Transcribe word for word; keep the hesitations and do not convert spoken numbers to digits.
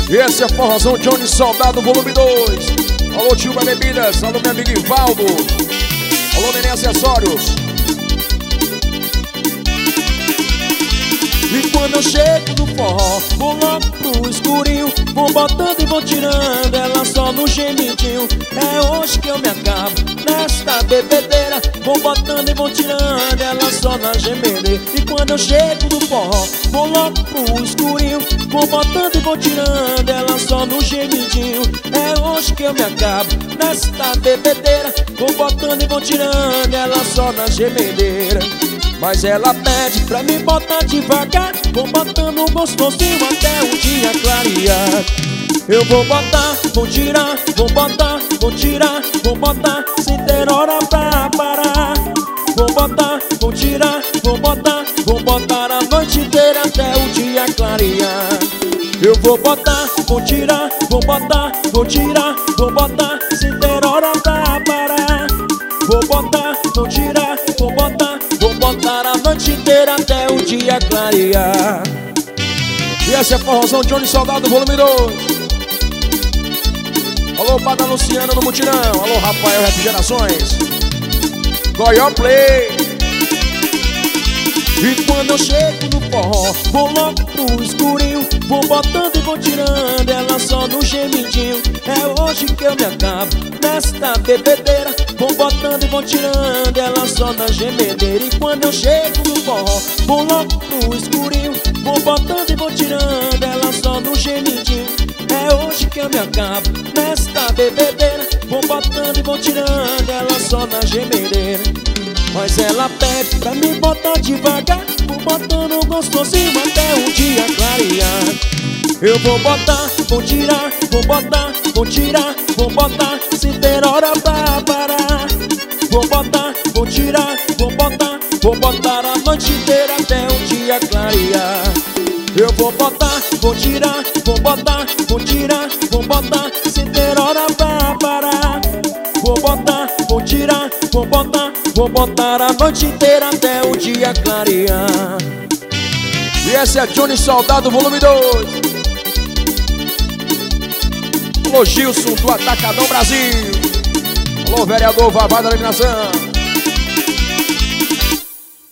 Esse é Forrozão Johnny Soldado, volume dois. Alô, tio da Bebidas. Alô, meu amigo Ivaldo. Alô, Neném Acessórios. E quando eu chego no forró, vou logo pro escurinho, vou botando e vou tirando ela só no gemidinho. É hoje que eu me acabo nesta bebedeira, vou botando e vou tirando ela só na gemedeira. E quando eu chego no forró, vou logo pro escurinho, vou botando e vou tirando ela só no gemidinho. É hoje que eu me acabo nesta bebedeira, vou botando e vou tirando ela só na gemedeira. Mas ela pede pra me botar devagar, vou botando gostosinho até o dia clarear. Eu vou botar, vou tirar, vou botar, vou tirar, vou botar, sem ter hora pra parar. Vou botar, vou tirar, vou botar, vou botar a noite inteira até o dia clarear. Eu vou botar, vou tirar, vou botar, vou tirar, vou botar, sem ter hora pra parar. Vou botar, vou tirar, vou botar, vou botar a noite inteira até o dia clarear. E esse é Forrozão Johnny Soldado, volume dois. Alô, Pada Luciana no Mutirão. Alô, Rafael Refrigerações. Goió Play. E quando eu chego no forró, vou logo pro escurinho, vou botando e vou tirando ela só no gemidinho. É hoje que eu me acabo nesta bebedeira, vou botando e vou tirando ela só na gemedeira. E quando eu chego no forró, vou logo pro escurinho, vou botando e vou tirando ela só no gemidinho. É hoje que eu me acabo nesta bebedeira, vou botando e vou tirando ela só na gemedeira. Mas ela pede pra me botar devagar, vou botando gostosinho até o dia clarear. Eu vou botar, vou tirar, vou botar, vou tirar, vou botar, sem ter hora pra parar. Vou botar, vou tirar, vou botar, vou botar a noite inteira até o dia clarear. Eu vou botar, vou tirar, vou botar, vou tirar, vou botar, sem ter hora pra parar. Vou botar, vou tirar, vou botar, vou botar a noite inteira até o dia clarear. E esse é Johnny Soldado, volume dois. Alô, Gilson do Atacadão Brasil. Alô, vereador Vavá da Eliminação.